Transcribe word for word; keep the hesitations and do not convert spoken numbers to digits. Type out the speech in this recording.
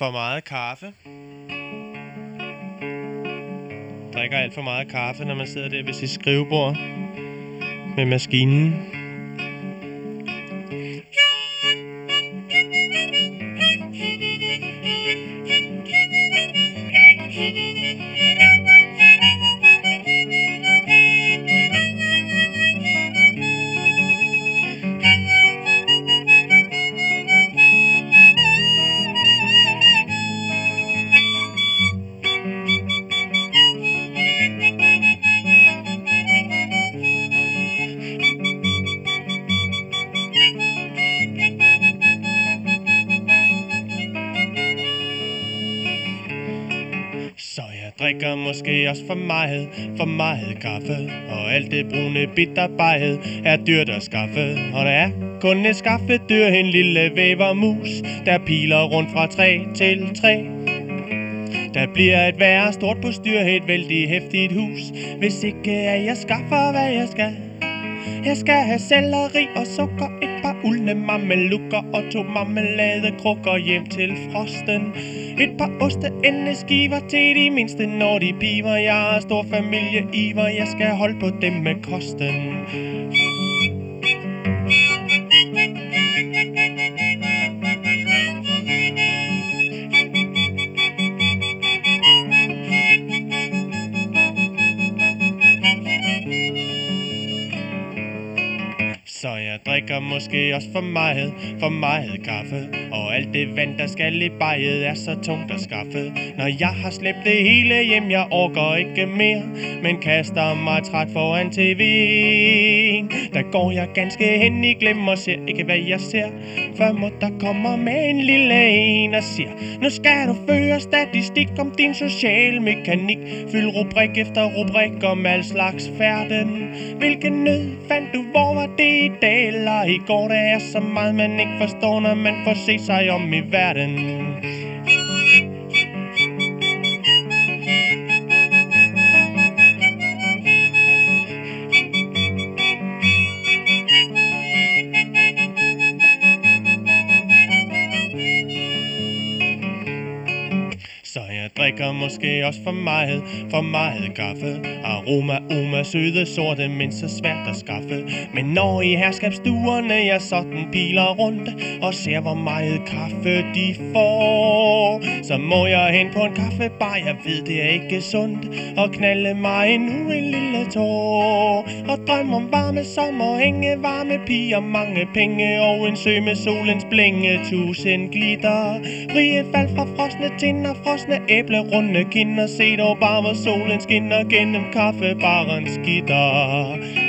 For meget kaffe. Drikker alt for meget kaffe, når man sidder der ved sit skrivebord med maskinen. Så jeg drikker måske også for meget, for meget kaffe. Og alt det brune bitterbarhed er dyrt at skaffe. Og der er kun et skaffedyr, en lille vævermus, der piler rundt fra træ til træ. Der bliver et værre stort postyr, et vældig hæftigt hus, hvis ikke at jeg skaffer, hvad jeg skal. Jeg skal have selleri og sukker, et par uldne mamelukker og to marmeladekrukker hjem til frosten. Et par oste endeskiver til de mindste, når de piver. Jeg har stor familie iver, jeg skal holde på dem med kosten. Så jeg drikker måske også for meget, for meget kaffe. Og alt det vand, der skal i bajet, er så tungt at skaffe. Når jeg har slæbt det hele hjem, jeg orker ikke mere, men kaster mig træt foran tv'en. Der går jeg ganske hen i glem og ser ikke, hvad jeg ser, før mutter kommer med en lille en og siger: nu skal du føre statistik om din social mekanik. Fyld rubrik efter rubrik om al slags færden. Hvilken nød fandt du, hvor var det i dag eller i går? Der er så meget, man ikke forstår, når man får se sig om i verden. Så jeg drikker måske også for meget, for meget kaffe. Aroma, oma, søde, sorte, men så svært at skaffe. Men når i herskabsstuerne jeg sådan piler rundt og ser, hvor meget kaffe de får, så må jeg hen på en kaffebar, jeg ved det er ikke sundt, og knalde mig nu en lille tår. Og drømme om varme sommer, hænge varme piger, mange penge og en sø med solens blænge, tusind glitter. Frie fald fra frosne tinder, frosne æble, runde kinder. Se dog bare, hvor solen skinner gennem kaffebarens gitter.